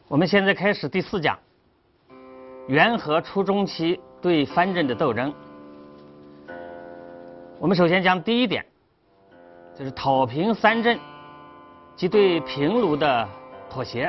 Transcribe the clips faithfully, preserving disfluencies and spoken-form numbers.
我们现在开始第四讲，元和初中期对藩镇的斗争。我们首先讲第一点，就是讨平三镇及对平卢的妥协。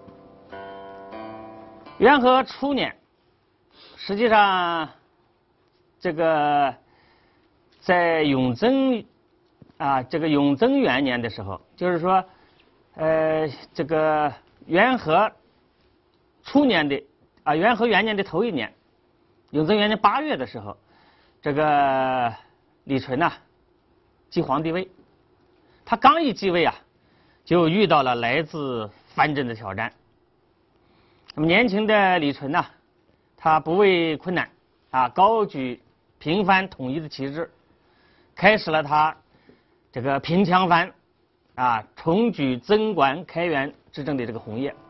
元和初年，实际上这个在永贞啊，这个永贞元年的时候，就是说，呃，这个元和初年的啊，元和元年的头一年，永贞元年八月的时候，这个李纯呐、啊、继皇帝位，他刚一继位啊，就遇到了来自藩镇的挑战。那么年轻的李纯呐、啊，他不畏困难啊，高举平藩统一的旗帜，开始了他这个平强藩啊，重举贞观开元执政的这个红业。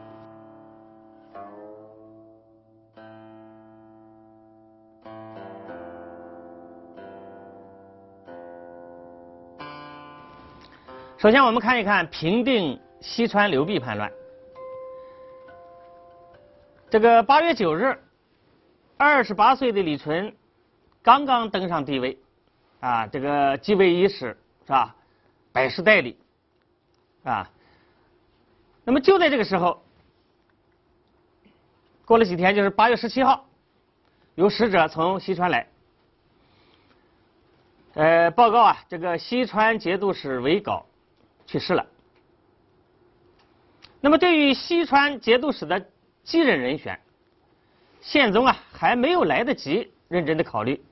首先，我们看一看平定西川刘弼叛乱。这个八月九日，二十八岁的李纯刚刚登上帝位，啊，这个继位伊始是吧？百事代理，啊。那么就在这个时候，过了几天，就是八月十七号，有使者从西川来，呃，报告啊，这个西川节度使韦皋去世了。那么对于西川节度使的继任人选，宪宗啊还没有来得及认真的考虑。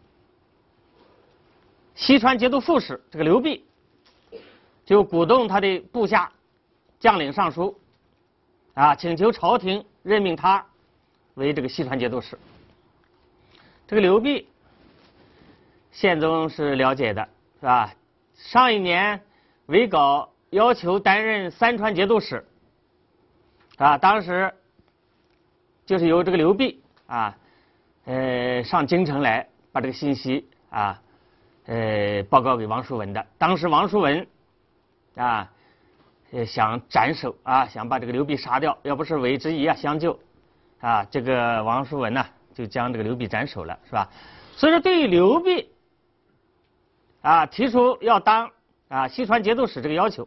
西川节度副使这个刘弼就鼓动他的部下将领上书啊，请求朝廷任命他为这个西川节度使。这个刘弼，宪宗是了解的，是吧？上一年韦皋要求担任三川节度使，啊，当时就是由这个刘弼啊，呃，上京城来把这个信息啊，呃，报告给王叔文的。当时王叔文啊，呃，想斩首啊，想把这个刘弼杀掉，要不是韦之仪啊相救啊，这个王叔文呢、啊、就将这个刘弼斩首了，是吧？所以说，对于刘弼啊提出要当啊西川节度使这个要求，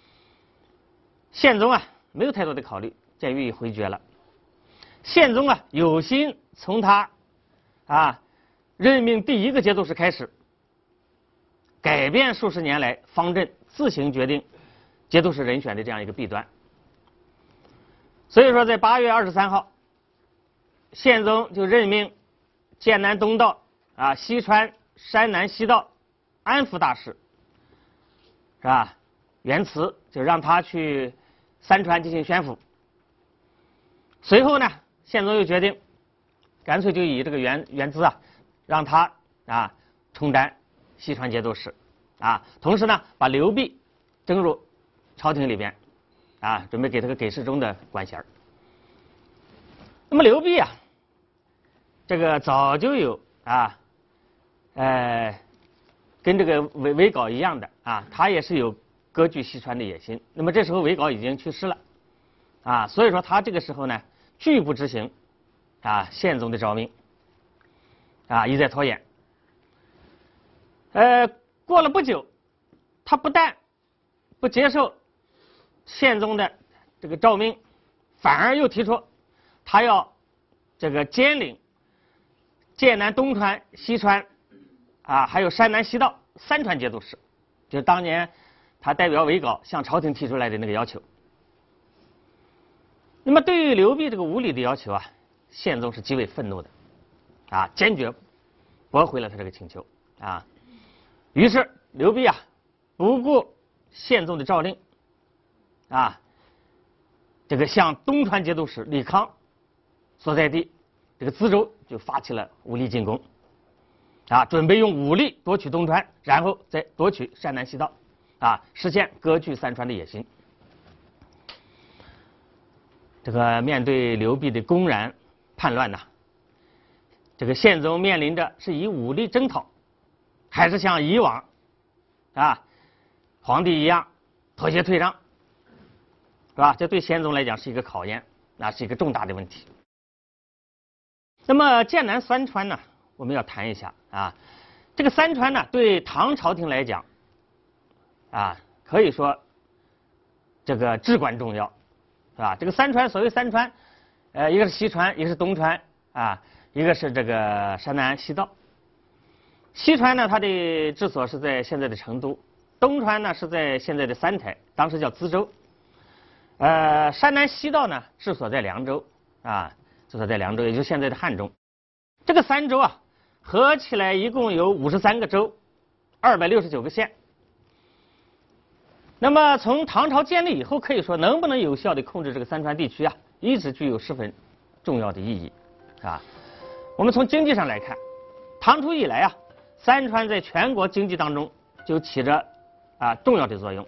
宪宗啊没有太多的考虑，便予以回绝了。宪宗啊有心从他啊任命第一个节度使开始，改变数十年来方镇自行决定节度使人选的这样一个弊端。所以说，在八月二十三号，宪宗就任命剑南东道啊、西川、山南西道安抚大使，是吧？元慈就让他去三川进行宣抚。随后呢，宪宗又决定，干脆就以这个元元资啊，让他啊充当西川节度使啊，同时呢，把刘弼征入朝廷里边啊，准备给他个给事中的官衔。那么刘弼啊，这个早就有啊，呃，跟这个韦韦皋一样的啊，他也是有割据西川的野心。那么这时候韦皋已经去世了啊，所以说他这个时候呢，拒不执行啊宪宗的诏命啊，一再拖延。呃，过了不久，他不但不接受宪宗的这个诏命，反而又提出他要这个兼领剑南东川、西川啊，还有山南西道三川节度使，就是当年他代表韦皋向朝廷提出来的那个要求。那么对于刘弼这个无理的要求啊，宪宗是极为愤怒的啊，坚决驳回了他这个请求啊。于是刘弼啊不顾宪宗的诏令啊，这个向东川节度使李康所在地这个淄州就发起了武力进攻啊，准备用武力夺取东川，然后再夺取山南西道啊，实现割据三川的野心。这个面对刘弼的公然叛乱呐，这个宪宗面临着是以武力征讨，还是像以往啊皇帝一样妥协退让，是吧？这对宪宗来讲是一个考验那是一个重大的问题。那么剑南三川呢，我们要谈一下啊，这个三川呢，对唐朝廷来讲，啊，可以说这个至关重要，是吧？这个三川，所谓三川，呃，一个是西川，一个是东川，啊，一个是这个山南西道。西川呢，它的治所是在现在的成都；东川呢是在现在的三台，当时叫资州。呃，山南西道呢，治所在凉州，啊，治所在凉州，也就是现在的汉中。这个三州啊，合起来一共有五十三个州，二百六十九个县。那么从唐朝建立以后，可以说能不能有效地控制这个三川地区啊，一直具有十分重要的意义，啊。我们从经济上来看，唐初以来啊，三川在全国经济当中就起着啊重要的作用。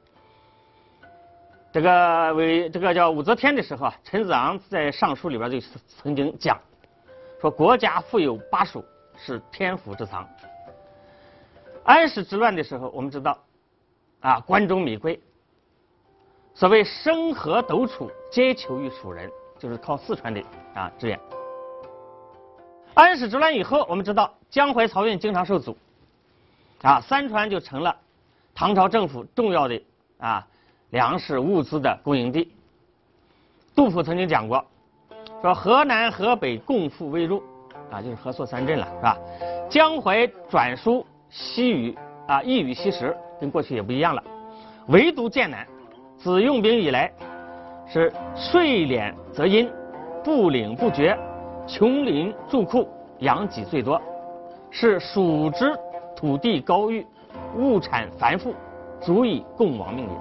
这个为这个叫武则天的时候啊，陈子昂在上书里边就曾经讲说，国家富有巴蜀，是天府之藏。安史之乱的时候，我们知道啊，关中米贵，所谓生和斗楚皆求于蜀人，就是靠四川的啊支援。安史之乱以后，我们知道江淮漕运经常受阻，啊，三川就成了唐朝政府重要的啊粮食物资的供应地。杜甫曾经讲过，说河南河北共赴危入，啊，就是河朔三镇了，是吧？江淮转输西域啊，易于西食，跟过去也不一样了。唯独剑南，自用兵以来，是税敛则阴，不领不绝，穷林贮库，养己最多，是蜀之土地高裕，物产繁富，足以供亡命也。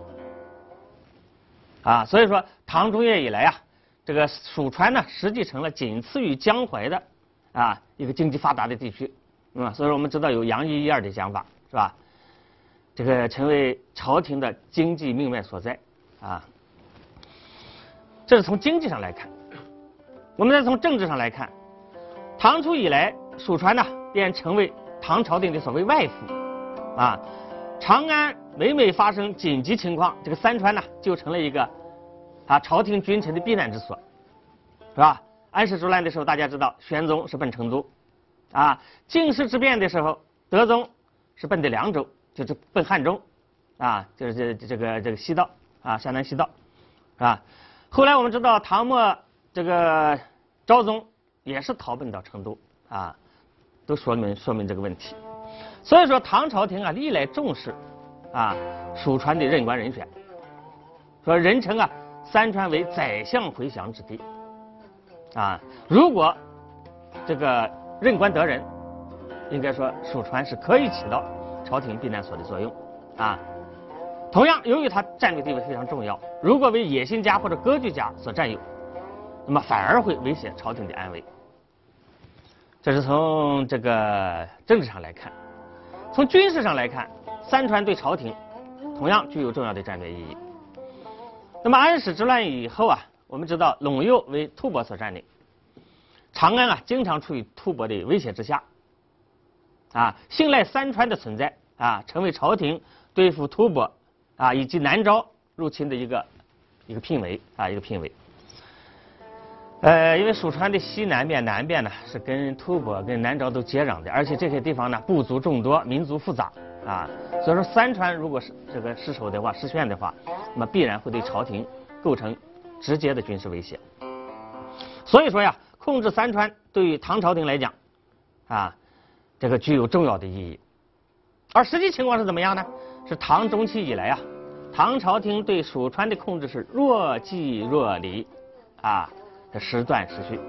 啊，所以说唐中叶以来啊，这个蜀川呢，实际成了仅次于江淮的啊一个经济发达的地区，啊，所以说我们知道有杨一一二的讲法，是吧？这个成为朝廷的经济命脉所在啊。这是从经济上来看。我们再从政治上来看，唐初以来，蜀川呢便成为唐朝廷的所谓外府啊。长安每每发生紧急情况，这个三川呢就成了一个啊朝廷君臣的避难之所，是吧？安史之乱的时候，大家知道玄宗是奔成都，啊，靖世之变的时候，德宗是奔的凉州，就是奔汉中，啊，就是这这个这个西道啊，山南西道，是吧？后来我们知道唐末这个昭宗也是逃奔到成都，啊，都说明说明这个问题。所以说唐朝廷啊历来重视啊蜀川的任官人选，说人称啊三川为宰相回降之地，啊，如果这个任官得人，应该说蜀川是可以起到朝廷避难所的作用，啊。同样，由于它战略地位非常重要，如果为野心家或者割据家所占有，那么反而会威胁朝廷的安危。这是从这个政治上来看。从军事上来看，三川对朝廷同样具有重要的战略意义。那么安史之乱以后啊，我们知道陇右为吐蕃所占领，长安啊经常处于吐蕃的威胁之下，啊，信赖三川的存在啊，成为朝廷对付吐蕃啊以及南诏入侵的一个一个聘围啊一个聘围。呃，因为蜀川的西南边、南边呢是跟吐蕃、跟南诏都接壤的，而且这些地方呢部族众多，民族复杂啊，所以说三川如果是这个失守的话、失陷的话，那么必然会对朝廷构成直接的军事威胁。所以说呀，控制三川对于唐朝廷来讲，啊，这个具有重要的意义。而实际情况是怎么样呢？是唐中期以来啊，唐朝廷对蜀川的控制是若即若离，啊。时断时续。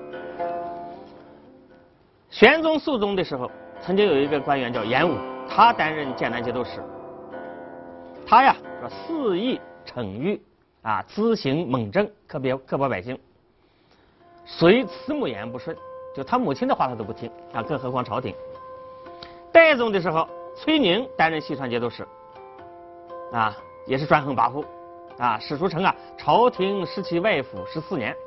玄宗、肃宗的时候，曾经有一个官员叫严武，他担任剑南节度使。他呀说肆意惩狱啊，咨行猛政，刻别刻薄百姓，随慈母言不顺，就他母亲的话他都不听啊，更何况朝廷。代宗的时候，崔宁担任西川节度使，啊，也是专横跋扈啊。史书称啊，朝廷失其外府十四年。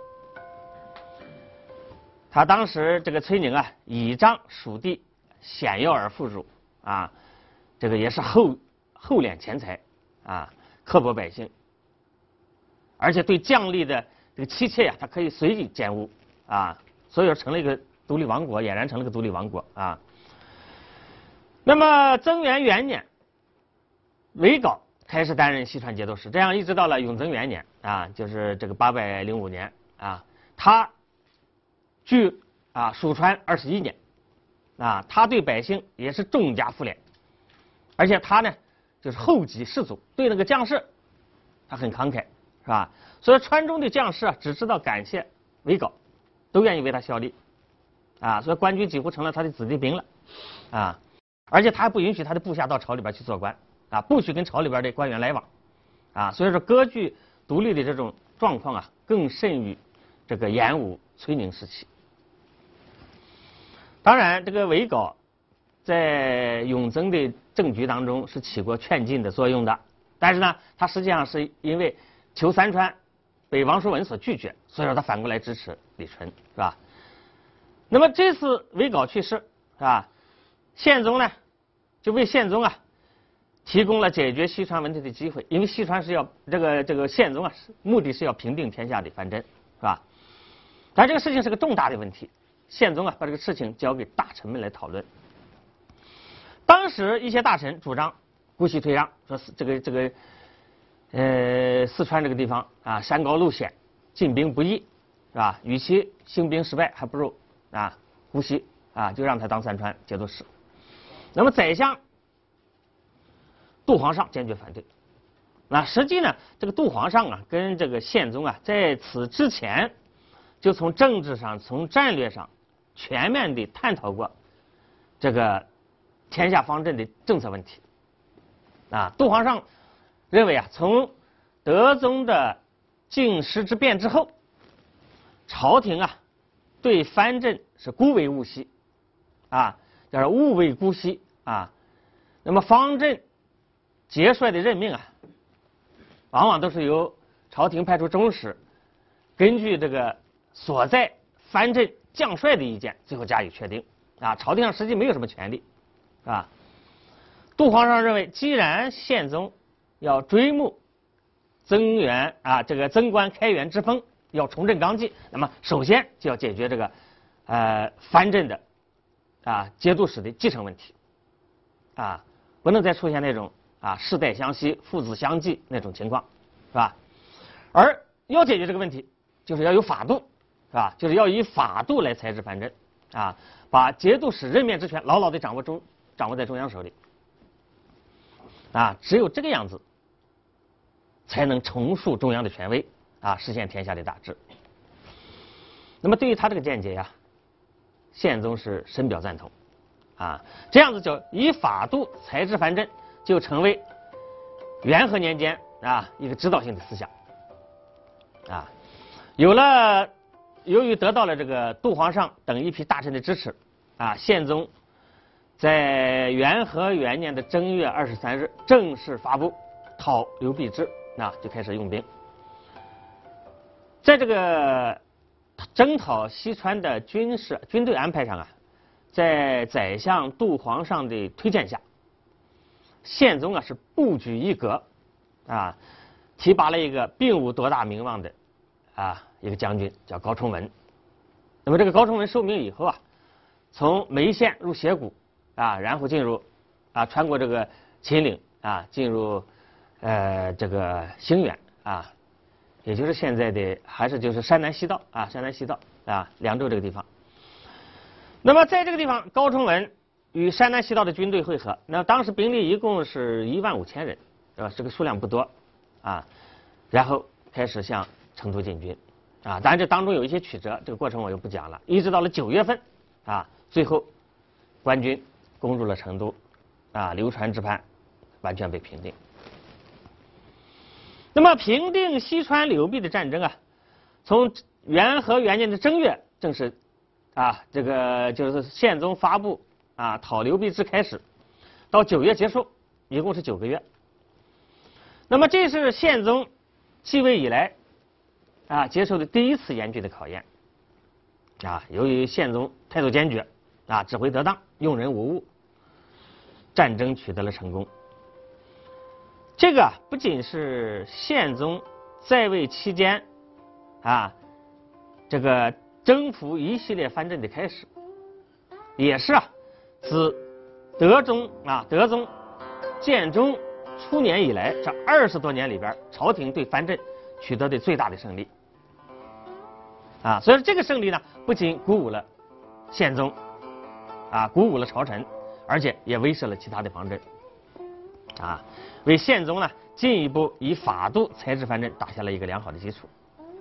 他当时这个崔宁啊，倚仗蜀地险要而富足啊，这个也是厚厚敛钱财啊，刻薄百姓，而且对将吏的这个妻妾呀，他可以随意兼务啊，所以说成了一个独立王国，俨然成了个独立王国啊。那么贞元元年，韦皋开始担任西川节度使，这样一直到了永贞元年啊，就是这个八百零五年啊，他据啊蜀川二十一年啊，他对百姓也是重加赋敛，而且他呢就是厚给士卒，对那个将士他很慷慨，是吧？所以川中的将士啊，只知道感谢韦皋，都愿意为他效力啊，所以官军几乎成了他的子弟兵了啊。而且他还不允许他的部下到朝里边去做官啊，不许跟朝里边的官员来往啊。所以说割据独立的这种状况啊，更甚于这个演武崔宁时期。当然，这个韦皋在永贞的政局当中是起过劝进的作用的，但是呢，他实际上是因为求三川被王叔文所拒绝，所以说他反过来支持李纯，是吧？那么这次韦皋去世，是吧？宪宗呢，就为宪宗啊提供了解决西川问题的机会，因为西川是要这个这个宪宗啊，目的是要平定天下的藩镇，是吧？但这个事情是个重大的问题，宪宗啊把这个事情交给大臣们来讨论。当时一些大臣主张姑息退让，说这个这个呃四川这个地方啊山高路险，进兵不易，是吧？与其兴兵失败，还不如啊姑息啊，就让他当三川节度使。那么宰相杜皇上坚决反对。那实际呢，这个杜皇上啊，跟这个宪宗啊，在此之前就从政治上、从战略上全面的探讨过这个天下方阵的政策问题。啊，杜皇上认为啊，从德宗的京师之变之后，朝廷啊对藩镇是孤为勿惜啊，叫做勿为姑息啊。那么方阵节帅的任命啊，往往都是由朝廷派出中使，根据这个所在藩镇将帅的意见，最后加以确定啊。朝廷上实际没有什么权利啊。杜皇上认为，既然宪宗要追慕增元啊这个增官开元之风，要重振纲纪，那么首先就要解决这个呃藩镇的啊节度使的继承问题啊，不能再出现那种啊世代相袭、父子相继那种情况，是吧？而要解决这个问题，就是要有法度，是吧？就是要以法度来裁制藩镇啊，把节度使任免之权牢牢地掌握中掌握在中央手里啊，只有这个样子，才能重塑中央的权威啊，实现天下的大治。那么对于他这个见解呀，宪宗是深表赞同啊，这样子就以法度裁制藩镇，就成为元和年间啊一个指导性的思想啊。有了，由于得到了这个杜皇上等一批大臣的支持啊，宪宗在元和元年的正月二十三日正式发布讨刘辟之，啊，就开始用兵。在这个征讨西川的军事军队安排上啊，在宰相杜皇上的推荐下，宪宗啊是不拘一格啊，提拔了一个并无多大名望的啊一个将军，叫高崇文。那么这个高崇文受命以后啊，从眉县入斜谷啊，然后进入啊穿过这个秦岭啊，进入呃这个兴远啊，也就是现在的还是就是山南西道啊，山南西道啊，凉州这个地方。那么在这个地方，高崇文与山南西道的军队会合，那当时兵力一共是一万五千人，是吧？这个数量不多啊。然后开始向成都进军啊，当然这当中有一些曲折，这个过程我就不讲了。一直到了九月份啊，最后官军攻入了成都啊，刘传之叛完全被平定。那么平定西川柳壁的战争啊，从元和元年的正月正式啊，这个就是宪宗发布啊讨刘辟之开始，到九月结束，一共是九个月。那么这是宪宗继位以来啊接受的第一次严峻的考验啊，由于宪宗态度坚决啊，指挥得当，用人无误，战争取得了成功。这个不仅是宪宗在位期间啊，这个征服一系列藩镇的开始，也是啊，自德宗啊德宗建中初年以来这二十多年里边，朝廷对藩镇取得的最大的胜利。啊，所以说这个胜利呢，不仅鼓舞了宪宗，啊，鼓舞了朝臣，而且也威慑了其他的藩镇，啊，为宪宗呢进一步以法度裁制藩镇打下了一个良好的基础。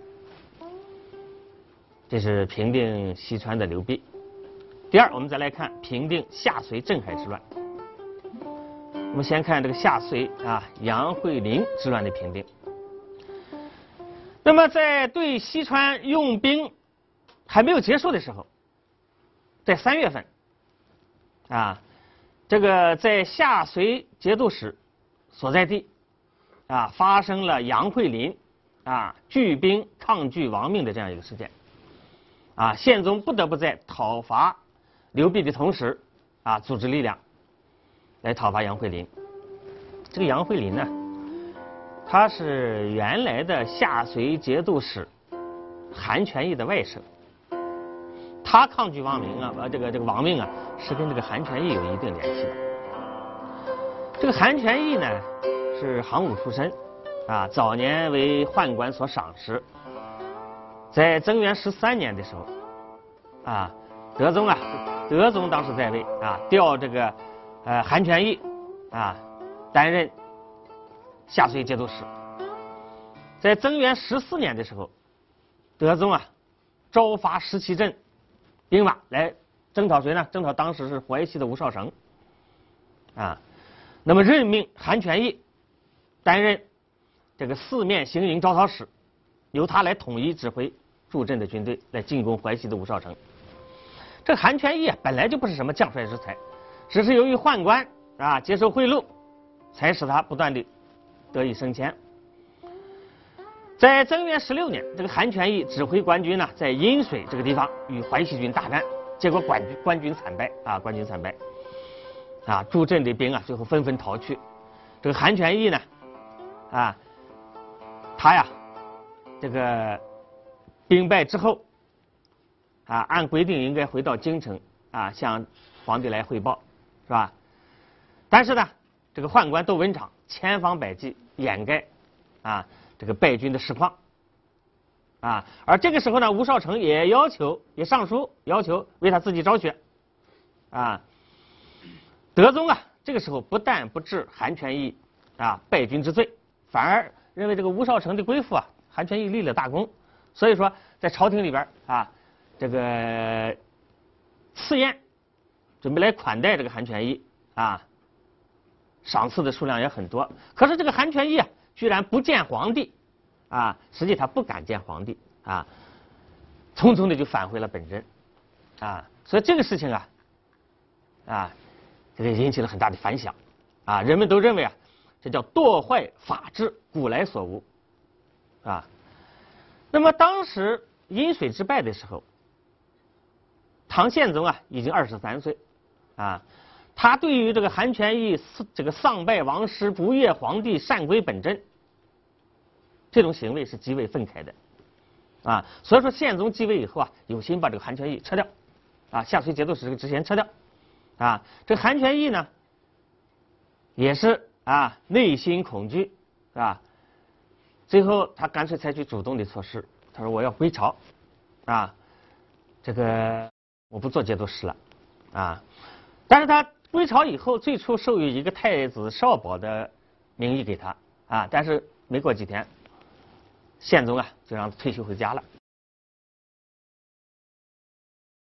这是平定西川的刘濞。第二，我们再来看平定夏隋镇海之乱。我们先看这个夏隋啊杨惠霖之乱的平定。那么在对西川用兵还没有结束的时候，在三月份啊，这个在夏隋节度使所在地啊发生了杨惠霖啊聚兵抗拒亡命的这样一个事件。啊，宪宗不得不在讨伐刘濞的同时啊组织力量来讨伐杨惠霖。这个杨惠霖呢，他是原来的夏隋节度使韩全义的外甥，他抗拒亡命啊，呃，这个这个亡命啊，是跟这个韩全义有一定联系的。这个韩全义呢是行伍出身，啊，早年为宦官所赏识。在贞元十三年的时候，啊，德宗啊，德宗当时在位啊，调这个呃韩全义啊担任夏隋节度使。在贞元十四年的时候，德宗啊召发十七镇兵马来征讨谁呢？征讨当时是淮西的吴少成啊。那么任命韩全义担任这个四面行营招讨使，由他来统一指挥助阵的军队来进攻淮西的吴少成。这个韩全义啊本来就不是什么将帅之才，只是由于宦官啊接受贿赂，才使他不断的得以升迁。在贞元十六年，这个韩全义指挥官军呢在阴水这个地方与淮西军大战，结果官军官军惨败啊，官军惨败啊，助阵的兵啊最后纷纷逃去。这个韩全义呢啊他呀这个兵败之后啊，按规定应该回到京城啊，向皇帝来汇报，是吧？但是呢，这个宦官窦文场千方百计掩盖啊这个败军的实况啊，而这个时候呢，吴少成也要求，也上书要求为他自己昭雪啊。德宗啊，这个时候不但不治韩全义啊败军之罪，反而认为这个吴少成的归附啊，韩全义立了大功。所以说，在朝廷里边啊，这个赐宴，准备来款待这个韩全义啊，赏赐的数量也很多。可是这个韩全义啊，居然不见皇帝啊，实际他不敢见皇帝啊，匆匆的就返回了本镇啊。所以这个事情啊，啊，这个引起了很大的反响啊，人们都认为啊，这叫堕坏法治，古来所无啊。那么当时阴水之败的时候，唐宪宗啊已经二十三岁啊，他对于这个韩全义这个丧败王师、不悦皇帝、擅归本镇这种行为是极为愤慨的啊。所以说宪宗继位以后啊，有心把这个韩全义撤掉啊，夏隋节度使这个职衔撤掉啊。这个韩全义呢也是啊内心恐惧是吧？最后他干脆采取主动的措施，他说我要归朝啊，这个我不做节度使了啊。但是他归朝以后，最初授予一个太子少保的名义给他啊，但是没过几天，宪宗啊就让他退休回家了。